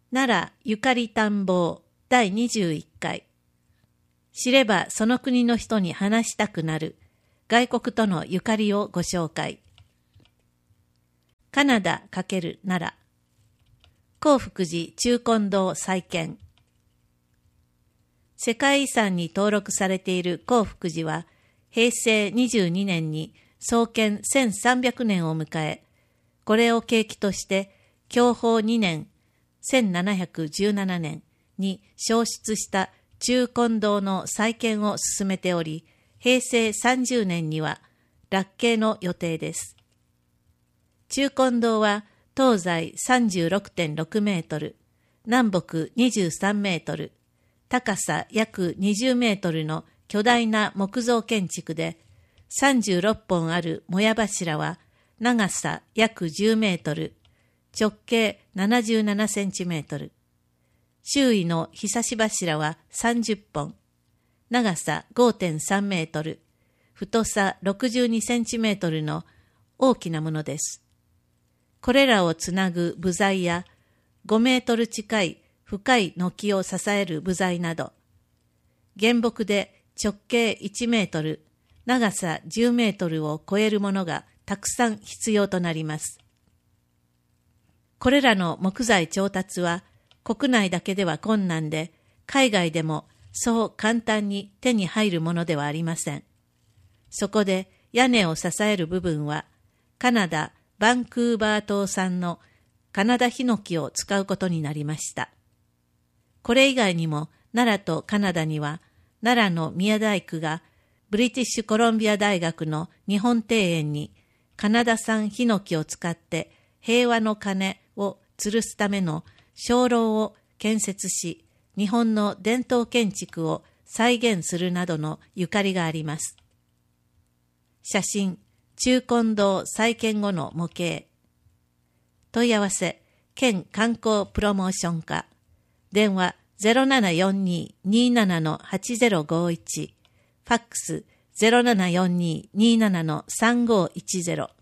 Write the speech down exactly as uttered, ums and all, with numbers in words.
奈良ゆかり探訪だいにじゅういっかい。知ればその国の人に話したくなる外国とのゆかりをご紹介。カナダ×奈良。興福寺中金堂再建。世界遺産に登録されている興福寺は、平成にじゅうにねんに創建せんさんびゃくねんを迎え、これを契機として、享保にねん、せんななひゃくじゅうななねんに焼失した中金堂の再建を進めており、平成さんじゅうねんには落慶の予定です。中金堂は東西 さんじゅうろくてんろくメートル、南北にじゅうさんメートル、高さ約にじゅうメートルの巨大な木造建築で、さんじゅうろっぽんあるもや柱は長さ約じゅうメートル、直径ななじゅうななセンチメートル、周囲のひさし柱はさんじゅっぽん、長さ ごてんさんメートル、太さろくじゅうにセンチメートルの大きなものです。これらをつなぐ部材やごメートル近い深い軒を支える部材など、原木で直径いちメートル、長さじゅうメートルを超えるものがたくさん必要となります。これらの木材調達は国内だけでは困難で、海外でもそう簡単に手に入るものではありません。そこで屋根を支える部分は、カナダ・バンクーバー島産のカナダヒノキを使うことになりました。これ以外にも奈良とカナダには、奈良の宮大工がブリティッシュコロンビア大学の日本庭園にカナダ産ヒノキを使って平和の鐘を吊るすための鐘楼を建設し、日本の伝統建築を再現するなどのゆかりがあります。写真、中金堂再建後の模型。問い合わせ、県観光プロモーション課。電話 ゼロななよんにーにーななのはちゼロごいち。ファックス ゼロななよんにーにーななのさんごいちゼロ。